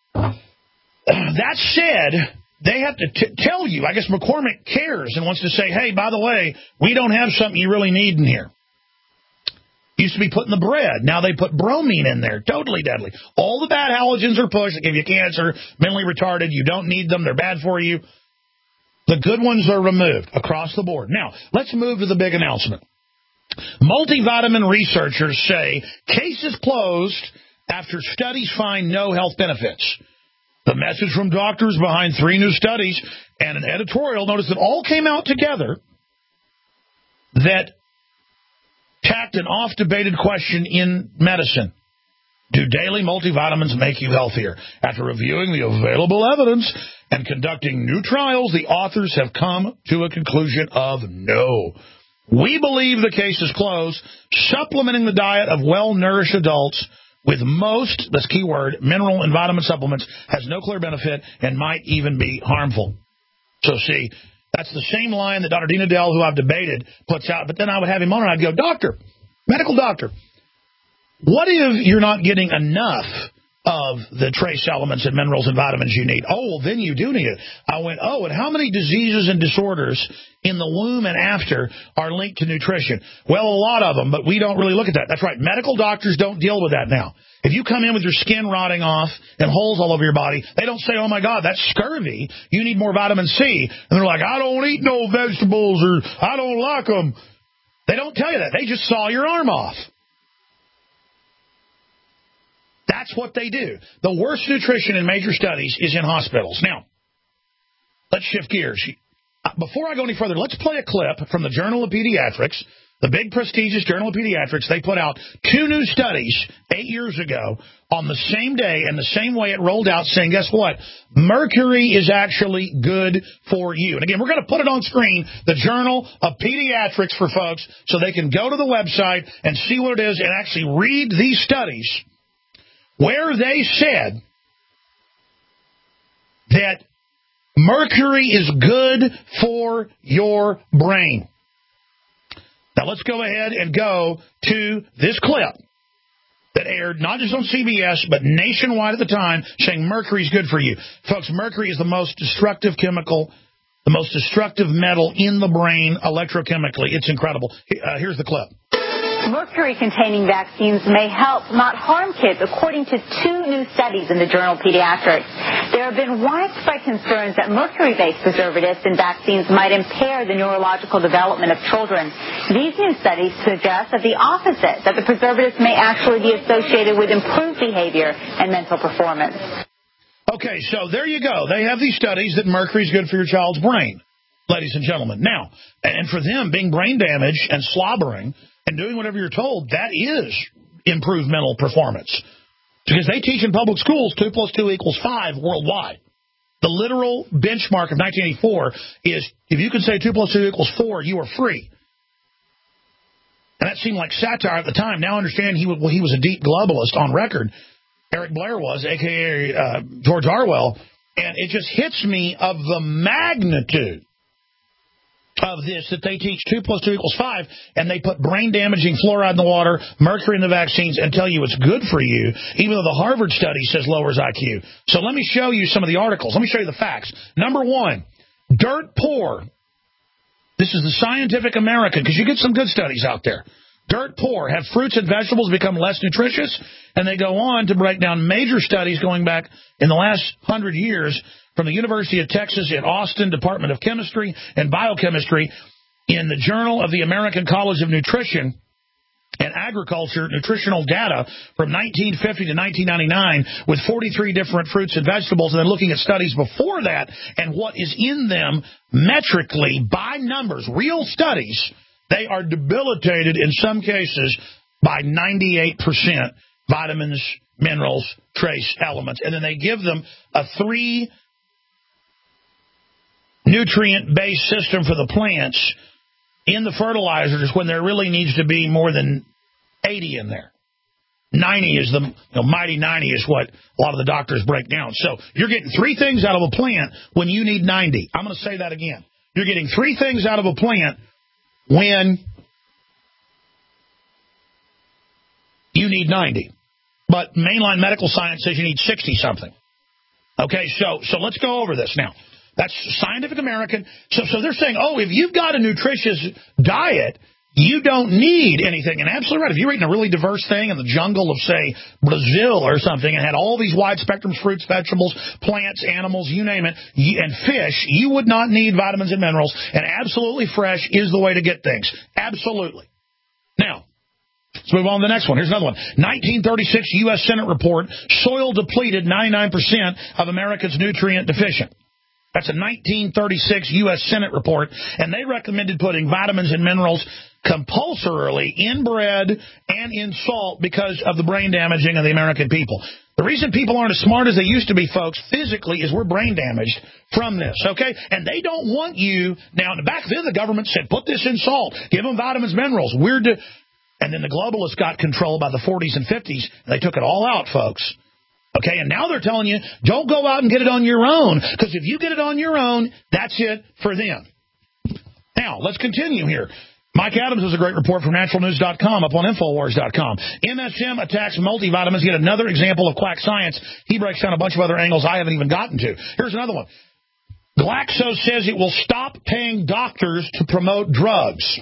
that said, they have to t- tell you, I guess McCormick cares and wants to say, hey, by the way, we don't have something you really need in here. Used to be put in the bread. Now they put bromine in there. Totally deadly. All the bad halogens are pushed. They give you cancer, mentally retarded. You don't need them. They're bad for you. The good ones are removed across the board. Now, let's move to the big announcement. Multivitamin researchers say case is closed after studies find no health benefits. The message from doctors behind three new studies and an editorial notice that all came out together that tacked an oft-debated question in medicine. Do daily multivitamins make you healthier? After reviewing the available evidence and conducting new trials, the authors have come to a conclusion of no. We believe the case is closed. Supplementing the diet of well-nourished adults with most, this key word, mineral and vitamin supplements has no clear benefit and might even be harmful. So see, that's the same line that Doctor Dean Adele, who I've debated, puts out. But then I would have him on and I'd go, doctor, medical doctor, what if you're not getting enough of the trace elements and minerals and vitamins you need? Oh, well, then you do need it. I went, oh, and how many diseases and disorders in the womb and after are linked to nutrition? Well, a lot of them, but we don't really look at that. That's right. Medical doctors don't deal with that now. If you come in with your skin rotting off and holes all over your body, they don't say, oh, my God, that's scurvy. You need more vitamin C. And they're like, I don't eat no vegetables or I don't like them. They don't tell you that. They just saw your arm off. That's what they do. The worst nutrition in major studies is in hospitals. Now, let's shift gears. Before I go any further, let's play a clip from the Journal of Pediatrics, the big prestigious Journal of Pediatrics. They put out two new studies eight years ago on the same day and the same way it rolled out, saying, guess what? Mercury is actually good for you. And again, we're going to put it on screen, the Journal of Pediatrics for folks, so they can go to the website and see what it is and actually read these studies where they said that mercury is good for your brain. Now, let's go ahead and go to this clip that aired not just on C B S, but nationwide at the time, saying mercury is good for you. Folks, mercury is the most destructive chemical, the most destructive metal in the brain electrochemically. It's incredible. Uh, here's the clip. Mercury-containing vaccines may help, not harm kids, according to two new studies in the Journal of Pediatrics. There have been widespread concerns that mercury-based preservatives in vaccines might impair the neurological development of children. These new studies suggest that the opposite, that the preservatives may actually be associated with improved behavior and mental performance. Okay, so there you go. They have these studies that mercury is good for your child's brain, ladies and gentlemen. Now, and for them, being brain damaged and slobbering and doing whatever you're told, that is improved mental performance. Because they teach in public schools two plus two equals five worldwide. The literal benchmark of nineteen eighty-four is if you can say two plus two equals four, you are free. And that seemed like satire at the time. Now I understand he was, well, he was a deep globalist on record. Eric Blair was, a k a. Uh, George Orwell. And it just hits me of the magnitude of this, that they teach two plus two equals five, and they put brain-damaging fluoride in the water, mercury in the vaccines, and tell you it's good for you, even though the Harvard study says lowers I Q. So let me show you some of the articles. Let me show you the facts. Number one, dirt poor. This is the Scientific American, because you get some good studies out there. Dirt poor. Have fruits and vegetables become less nutritious? And they go on to break down major studies going back in the last hundred years from the University of Texas at Austin Department of Chemistry and Biochemistry in the Journal of the American College of Nutrition and Agriculture nutritional data from nineteen fifty to nineteen ninety-nine with forty-three different fruits and vegetables, and then looking at studies before that and what is in them metrically by numbers, real studies. They are debilitated in some cases by ninety-eight percent vitamins, minerals, trace elements. And then they give them a three nutrient-based system for the plants in the fertilizers when there really needs to be more than eighty in there. ninety is the you know, mighty ninety is what a lot of the doctors break down. So you're getting three things out of a plant when you need ninety. I'm going to say that again. You're getting three things out of a plant when you need ninety. But mainline medical science says you need sixty-something. Okay, so so let's go over this now. That's Scientific American. So, so they're saying, oh, if you've got a nutritious diet, you don't need anything. And absolutely right. If you're eating a really diverse thing in the jungle of, say, Brazil or something and had all these wide spectrums, fruits, vegetables, plants, animals, you name it, and fish, you would not need vitamins and minerals. And absolutely fresh is the way to get things. Absolutely. Now, let's move on to the next one. Here's another one. nineteen thirty-six U S Senate report, soil depleted, ninety-nine percent of Americans nutrient deficient. That's a nineteen thirty-six U S Senate report, and they recommended putting vitamins and minerals compulsorily in bread and in salt because of the brain damaging of the American people. The reason people aren't as smart as they used to be, folks, physically, is we're brain damaged from this, okay? And they don't want you. Now, back then, the government said, put this in salt, give them vitamins, minerals. We're de- and then the globalists got control by the forties and fifties. And they took it all out, folks. Okay, and now they're telling you, don't go out and get it on your own, because if you get it on your own, that's it for them. Now, let's continue here. Mike Adams has a great report from natural news dot com up on infowars dot com. M S M attacks multivitamins, yet another example of quack science. He breaks down a bunch of other angles I haven't even gotten to. Here's another one. Glaxo says it will stop paying doctors to promote drugs.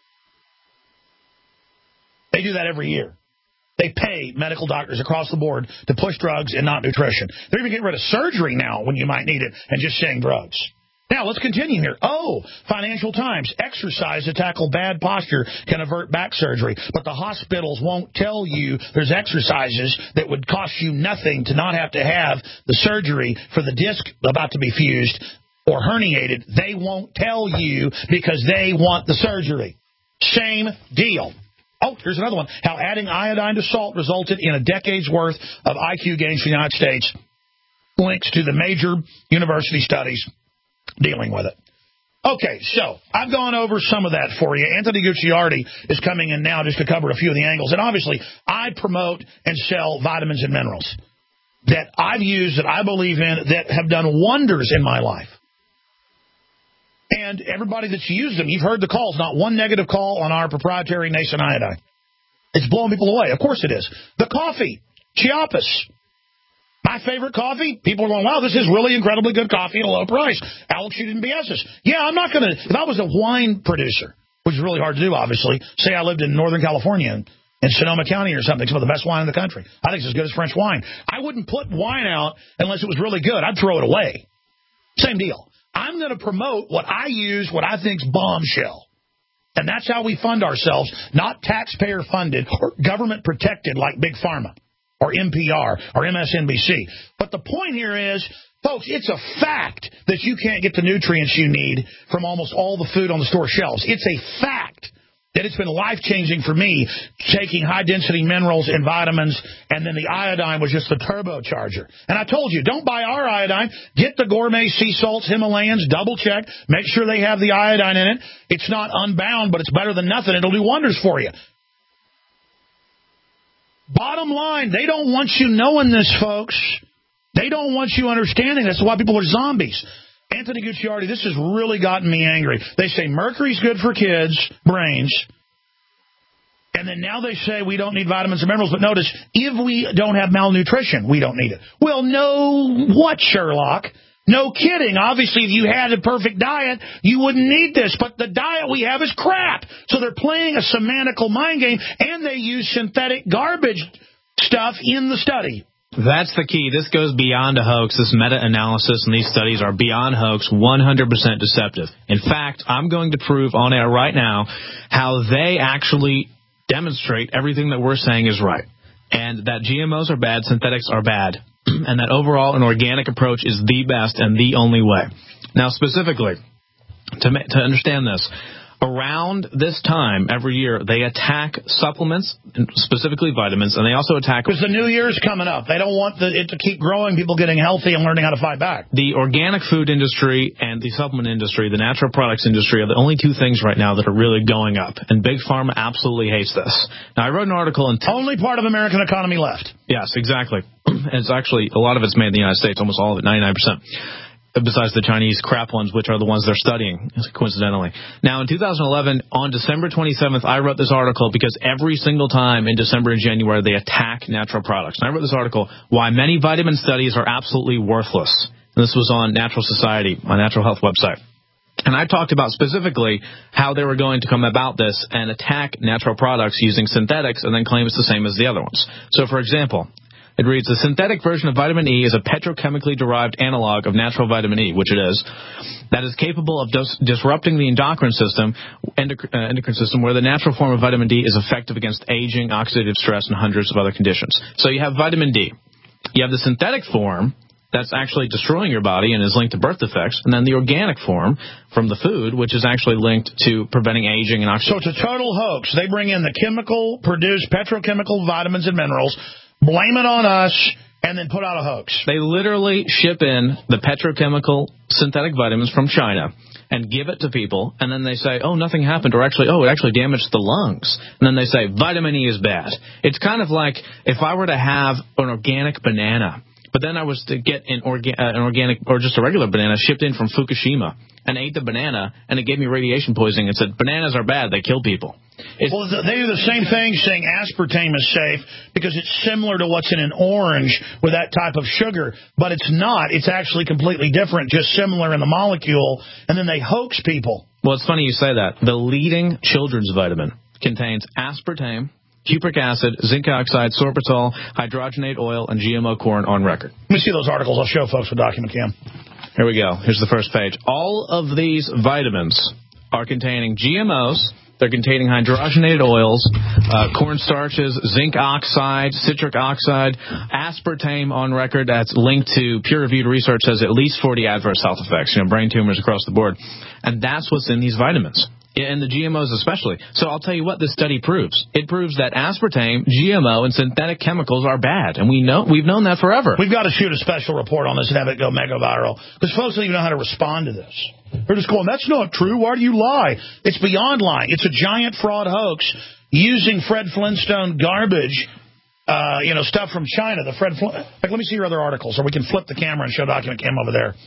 They do that every year. They pay medical doctors across the board to push drugs and not nutrition. They're even getting rid of surgery now when you might need it and just saying drugs. Now, let's continue here. Oh, Financial Times, exercise to tackle bad posture can avert back surgery, but the hospitals won't tell you there's exercises that would cost you nothing to not have to have the surgery for the disc about to be fused or herniated. They won't tell you because they want the surgery. Same deal. Oh, here's another one. How adding iodine to salt resulted in a decade's worth of I Q gains for the United States. Links to the major university studies dealing with it. Okay, so I've gone over some of that for you. Anthony Gucciardi is coming in now just to cover a few of the angles. And obviously, I promote and sell vitamins and minerals that I've used, that I believe in, that have done wonders in my life. And everybody that's used them, you've heard the calls. Not one negative call on our proprietary nascent iodine. It's blowing people away. Of course it is. The coffee, Chiapas. My favorite coffee, people are going, wow, this is really incredibly good coffee at a low price. Alex, you didn't B S us. Yeah, I'm not going to, if I was a wine producer, which is really hard to do, obviously, say I lived in Northern California in, in Sonoma County or something, some of the best wine in the country. I think it's as good as French wine. I wouldn't put wine out unless it was really good. I'd throw it away. Same deal. I'm going to promote what I use, what I think's bombshell. And that's how we fund ourselves, not taxpayer funded or government protected like Big Pharma or N P R or M S N B C. But the point here is, folks, it's a fact that you can't get the nutrients you need from almost all the food on the store shelves. It's a fact that it's been life-changing for me, taking high-density minerals and vitamins, and then the iodine was just the turbocharger. And I told you, don't buy our iodine. Get the gourmet sea salts, Himalayans, double-check. Make sure they have the iodine in it. It's not unbound, but it's better than nothing. It'll do wonders for you. Bottom line, they don't want you knowing this, folks. They don't want you understanding this. That's why people are zombies. Anthony Gucciardi, this has really gotten me angry. They say mercury's good for kids' brains, and then now they say we don't need vitamins and minerals. But notice, if we don't have malnutrition, we don't need it. Well, no what, Sherlock? No kidding. Obviously, if you had a perfect diet, you wouldn't need this. But the diet we have is crap. So they're playing a semantical mind game, and they use synthetic garbage stuff in the study. That's the key. This goes beyond a hoax. This meta-analysis and these studies are beyond hoax, one hundred percent deceptive. In fact, I'm going to prove on air right now how they actually demonstrate everything that we're saying is right, and that G M Os are bad, synthetics are bad, and that overall an organic approach is the best and the only way. Now, specifically, to, to understand this, around this time every year, they attack supplements, specifically vitamins, and they also attack... Because the new year's coming up. They don't want the, it to keep growing, people getting healthy and learning how to fight back. The organic food industry and the supplement industry, the natural products industry, are the only two things right now that are really going up. And Big Pharma absolutely hates this. Now, I wrote an article... in Only part of American economy left. Yes, exactly. It's actually, a lot of it's made in the United States, almost all of it, ninety-nine percent. Besides the Chinese crap ones, which are the ones they're studying, coincidentally. Now, in two thousand eleven, on December twenty-seventh, I wrote this article because every single time in December and January, they attack natural products. And I wrote this article, Why Many Vitamin Studies Are Absolutely Worthless. And this was on Natural Society, my natural health website. And I talked about specifically how they were going to come about this and attack natural products using synthetics and then claim it's the same as the other ones. So, for example... It reads, the synthetic version of vitamin E is a petrochemically derived analog of natural vitamin E, which it is, that is capable of dis- disrupting the endocrine system, endoc- uh, endocrine system, where the natural form of vitamin D is effective against aging, oxidative stress, and hundreds of other conditions. So you have vitamin D. You have the synthetic form that's actually destroying your body and is linked to birth defects, and then the organic form from the food, which is actually linked to preventing aging and oxidative. So it's a total hoax. They bring in the chemical-produced petrochemical vitamins and minerals, blame it on us, and then put out a hoax. They literally ship in the petrochemical synthetic vitamins from China and give it to people, and then they say, oh, nothing happened, or actually, oh, it actually damaged the lungs. And then they say, vitamin E is bad. It's kind of like if I were to have an organic banana, but then I was to get an, orga- uh, an organic or just a regular banana shipped in from Fukushima and ate the banana, and it gave me radiation poisoning and said, bananas are bad, they kill people. It's, well, they do the same thing saying aspartame is safe because it's similar to what's in an orange with that type of sugar, but it's not. It's actually completely different, just similar in the molecule, and then they hoax people. Well, it's funny you say that. The leading children's vitamin contains aspartame, cupric acid, zinc oxide, sorbitol, hydrogenate oil, and G M O corn on record. Let me see those articles. I'll show folks with Document Cam. Here we go. Here's the first page. All of these vitamins are containing G M Os. They're containing hydrogenated oils, uh, cornstarches, zinc oxide, citric oxide, aspartame on record that's linked to peer-reviewed research says at least forty adverse health effects, you know, brain tumors across the board. And that's what's in these vitamins, and the G M Os especially. So I'll tell you what this study proves. It proves that aspartame, G M O, and synthetic chemicals are bad, and we know, we've known that forever. We've got to shoot a special report on this and have it go mega viral, because folks don't even know how to respond to this. They're just going, that's not true. Why do you lie? It's beyond lying. It's a giant fraud hoax using Fred Flintstone garbage, uh, you know, stuff from China. The Fred Flint. Like, let me see your other articles, or we can flip the camera and show Document Cam over there.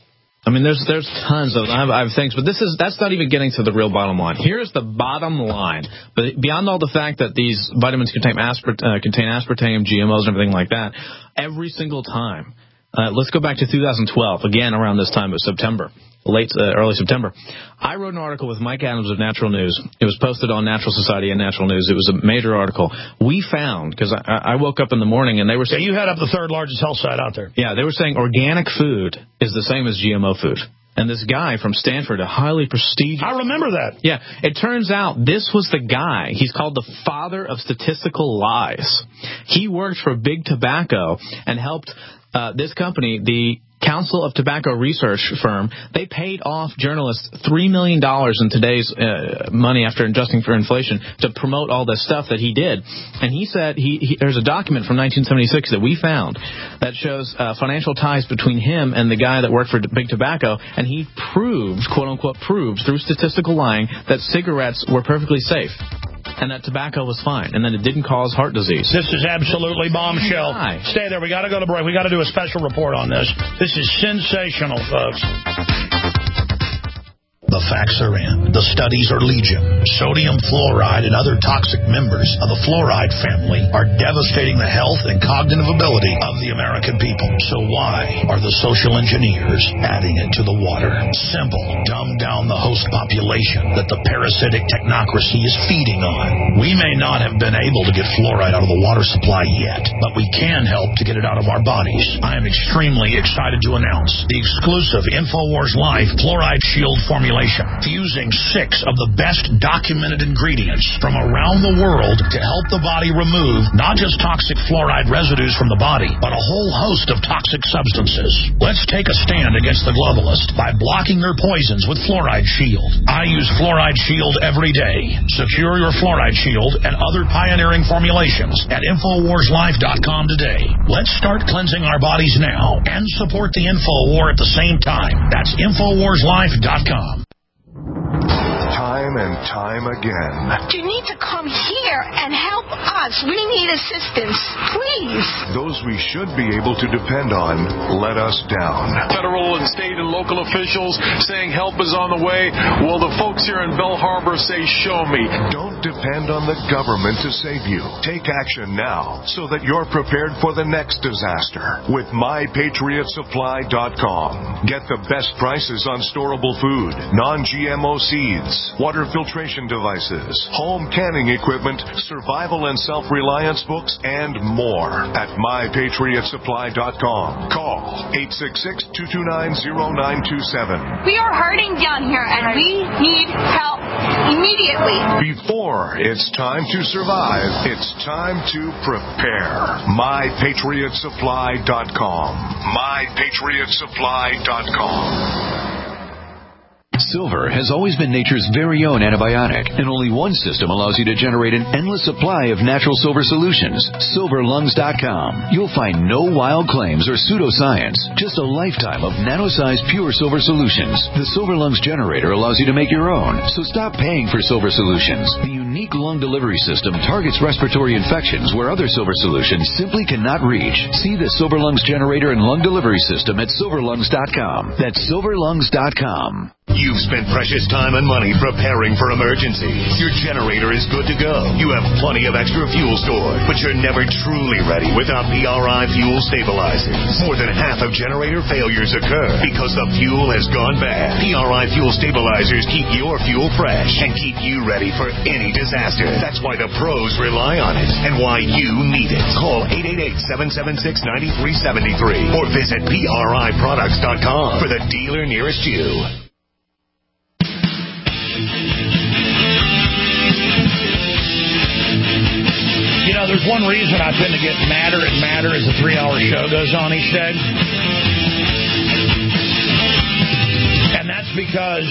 I mean, there's there's tons of I have, I have things, but this is that's not even getting to the real bottom line. Here's the bottom line. But beyond all the fact that these vitamins contain aspart uh, contain aspartame, G M Os, and everything like that, every single time. Uh, let's go back to two thousand twelve, again around this time of September, late uh, early September. I wrote an article with Mike Adams of Natural News. It was posted on Natural Society and Natural News. It was a major article. We found, because I, I woke up in the morning and they were saying... Yeah, you had up the third largest health site out there. Yeah, they were saying organic food is the same as G M O food. And this guy from Stanford, a highly prestigious... I remember that. Yeah. It turns out this was the guy. He's called the father of statistical lies. He worked for Big Tobacco and helped uh, this company, the Council of Tobacco Research firm. They paid off journalists three million dollars in today's uh, money after adjusting for inflation to promote all this stuff that he did. And he said he, he there's a document from nineteen seventy-six that we found that shows uh, financial ties between him and the guy that worked for Big Tobacco, and he proved, quote-unquote, proved through statistical lying that cigarettes were perfectly safe and that tobacco was fine, and that it didn't cause heart disease. This is absolutely bombshell. Stay there. We got to go to break. We got to do a special report on this. This is sensational, folks. The facts are in. The studies are legion. Sodium fluoride and other toxic members of the fluoride family are devastating the health and cognitive ability of the American people. So why are the social engineers adding it to the water? Simple. Dumb down the host population that the parasitic technocracy is feeding on. We may not have been able to get fluoride out of the water supply yet, but we can help to get it out of our bodies. I am extremely excited to announce the exclusive InfoWars Life Fluoride Shield formulation, fusing six of the best documented ingredients from around the world to help the body remove not just toxic fluoride residues from the body, but a whole host of toxic substances. Let's take a stand against the globalists by blocking their poisons with Fluoride Shield. I use Fluoride Shield every day. Secure your Fluoride Shield and other pioneering formulations at Infowars Life dot com today. Let's start cleansing our bodies now and support the Info War at the same time. That's Infowars Life dot com. Time and time again. You need to come here and help us. We need assistance, please. Those we should be able to depend on let us down. Federal and state and local officials saying help is on the way. Well, the folks here in Bell Harbor say, show me. Don't depend on the government to save you. Take action now so that you're prepared for the next disaster with my patriot supply dot com. Get the best prices on storable food, non-G M O seeds, water filtration devices, home canning equipment, survival and self-reliance books, and more at my patriot supply dot com. Call eight six six, two two nine, zero nine two seven. We are hurting down here, and we need help immediately. Before it's time to survive, it's time to prepare. my patriot supply dot com. my patriot supply dot com. Silver has always been nature's very own antibiotic, and only one system allows you to generate an endless supply of natural silver solutions. silver lungs dot com. You'll find no wild claims or pseudoscience, just a lifetime of nano-sized pure silver solutions. The Silver Lungs generator allows you to make your own, so stop paying for silver solutions. The unique lung delivery system targets respiratory infections where other silver solutions simply cannot reach. See the Silver Lungs generator and lung delivery system at silver lungs dot com. That's silver lungs dot com. You've spent precious time and money preparing for emergencies. Your generator is good to go. You have plenty of extra fuel stored, but you're never truly ready without P R I fuel stabilizers. More than half of generator failures occur because the fuel has gone bad. P R I fuel stabilizers keep your fuel fresh and keep you ready for any disaster. That's why the pros rely on it and why you need it. Call eight eight eight, seven seven six, nine three seven three or visit P R I products dot com for the dealer nearest you. You know, there's one reason I tend to get madder and madder as the three-hour show goes on each day. And that's because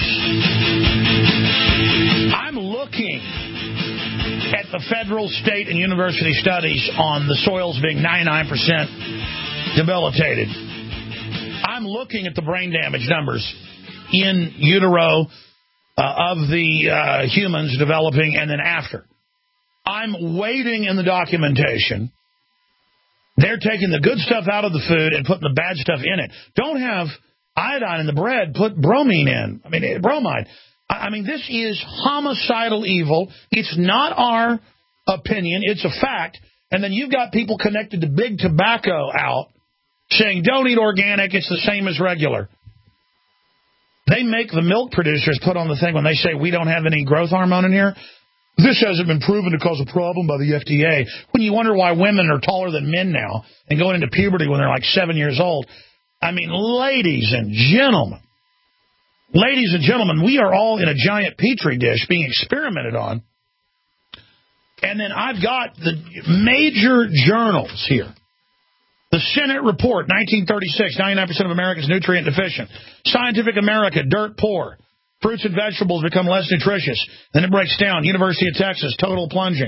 I'm looking at the federal, state, and university studies on the soils being ninety-nine percent debilitated. I'm looking at the brain damage numbers in utero uh, of the uh, humans developing and then after. I'm waiting in the documentation. They're taking the good stuff out of the food and putting the bad stuff in it. Don't have iodine in the bread, put bromine in. I mean, bromide. I mean, this is homicidal evil. It's not our opinion. It's a fact. And then you've got people connected to big tobacco out saying, don't eat organic. It's the same as regular. They make the milk producers put on the thing when they say we don't have any growth hormone in here. This hasn't been proven to cause a problem by the F D A. When you wonder why women are taller than men now and going into puberty when they're like seven years old. I mean, ladies and gentlemen, ladies and gentlemen, we are all in a giant petri dish being experimented on. And then I've got the major journals here. The Senate report, nineteen thirty-six, ninety-nine percent of Americans nutrient deficient. Scientific American, dirt poor. Fruits and vegetables become less nutritious. Then it breaks down. University of Texas, total plunging.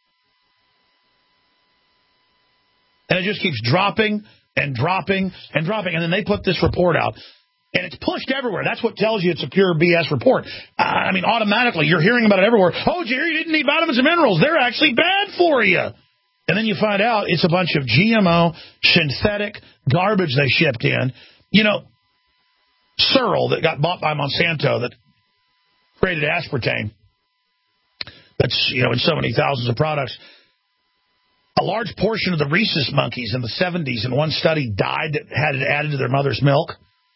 And it just keeps dropping and dropping and dropping. And then they put this report out. And it's pushed everywhere. That's what tells you it's a pure B S report. Uh, I mean, automatically, you're hearing about it everywhere. Oh, Jerry, you didn't need vitamins and minerals. They're actually bad for you. And then you find out it's a bunch of G M O, synthetic garbage they shipped in. You know, Searle that got bought by Monsanto that created aspartame. That's, you know, in so many thousands of products. A large portion of the rhesus monkeys in the seventies in one study died that had it added to their mother's milk.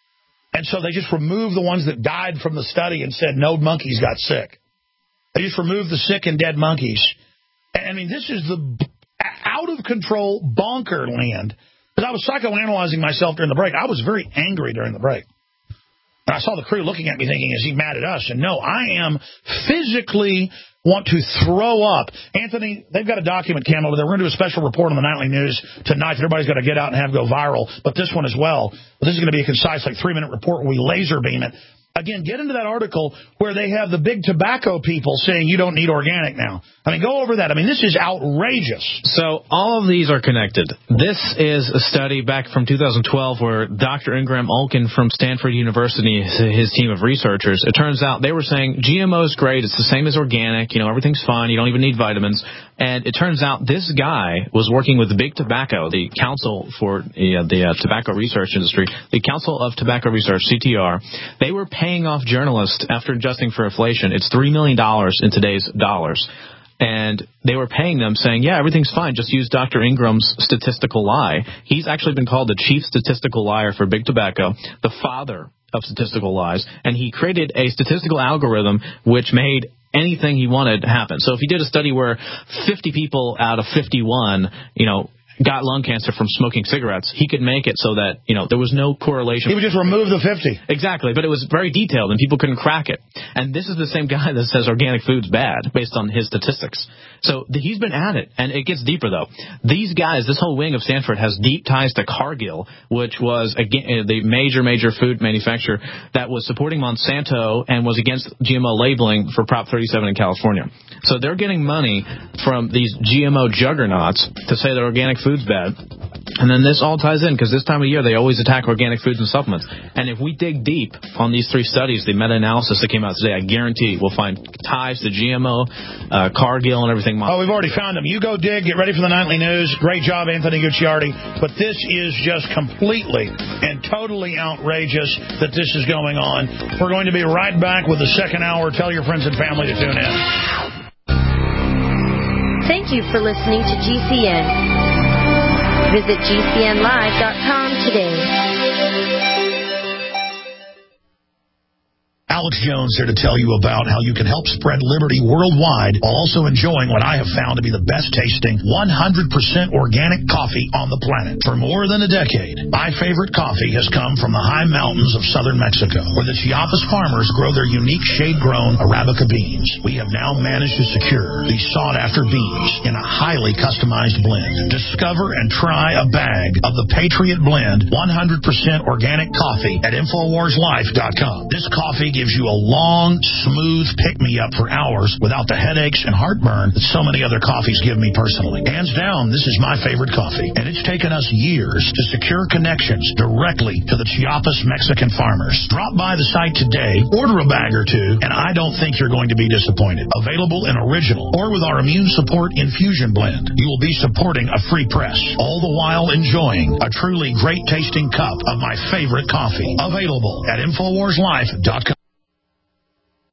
And so they just removed the ones that died from the study and said no monkeys got sick. They just removed the sick and dead monkeys. I mean, this is the out-of-control bonker land. Because I was psychoanalyzing myself during the break. I was very angry during the break. And I saw the crew looking at me thinking, is he mad at us? And no, I am physically want to throw up. Anthony, they've got a document, Camel. They're going to do a special report on the Nightly News tonight. Everybody's got to get out and have go viral. But this one as well. But this is going to be a concise, like, three-minute report where we laser beam it. Again, get into that article where they have the big tobacco people saying you don't need organic now. I mean, go over that. I mean, this is outrageous. So all of these are connected. This is a study back from two thousand twelve where Doctor Ingram Olkin from Stanford University, his team of researchers, it turns out they were saying G M O is great. It's the same as organic. You know, everything's fine. You don't even need vitamins. And it turns out this guy was working with Big Tobacco, the Council for uh, the uh, Tobacco Research Industry, the Council of Tobacco Research, C T R. They were paying off journalists after adjusting for inflation. It's three million dollars in today's dollars. And they were paying them saying, yeah, everything's fine. Just use Doctor Ingram's statistical lie. He's actually been called the chief statistical liar for Big Tobacco, the father of statistical lies. And he created a statistical algorithm which made anything he wanted happen. So if he did a study where fifty people out of fifty-one, you know, got lung cancer from smoking cigarettes, he could make it so that, you know, there was no correlation. He would just remove the fifty. Exactly, but it was very detailed and people couldn't crack it. And this is the same guy that says organic food's bad based on his statistics. So the, he's been at it, and it gets deeper, though. These guys, this whole wing of Stanford has deep ties to Cargill, which was again, the major, major food manufacturer that was supporting Monsanto and was against G M O labeling for Prop thirty-seven in California. So they're getting money from these G M O juggernauts to say that organic food's bad. And then this all ties in, because this time of year they always attack organic foods and supplements. And if we dig deep on these three studies, the meta-analysis that came out today, I guarantee we'll find ties to G M O, uh, Cargill, and everything. Oh, we've already found them. You go dig. Get ready for the nightly news. Great job, Anthony Gucciardi. But this is just completely and totally outrageous that this is going on. We're going to be right back with the second hour. Tell your friends and family to tune in. Thank you for listening to G C N. Visit G C N live dot com today. Alex Jones here to tell you about how you can help spread liberty worldwide while also enjoying what I have found to be the best tasting one hundred percent organic coffee on the planet. For more than a decade, my favorite coffee has come from the high mountains of southern Mexico, where the Chiapas farmers grow their unique shade-grown Arabica beans. We have now managed to secure these sought-after beans in a highly customized blend. Discover and try a bag of the Patriot Blend one hundred percent organic coffee at Infowars Life dot com. This coffee gives you a long, smooth pick-me-up for hours without the headaches and heartburn that so many other coffees give me personally. Hands down, this is my favorite coffee, and it's taken us years to secure connections directly to the Chiapas Mexican farmers. Drop by the site today, order a bag or two, and I don't think you're going to be disappointed. Available in original or with our Immune Support Infusion Blend. You will be supporting a free press, all the while enjoying a truly great-tasting cup of my favorite coffee. Available at Infowars Life dot com.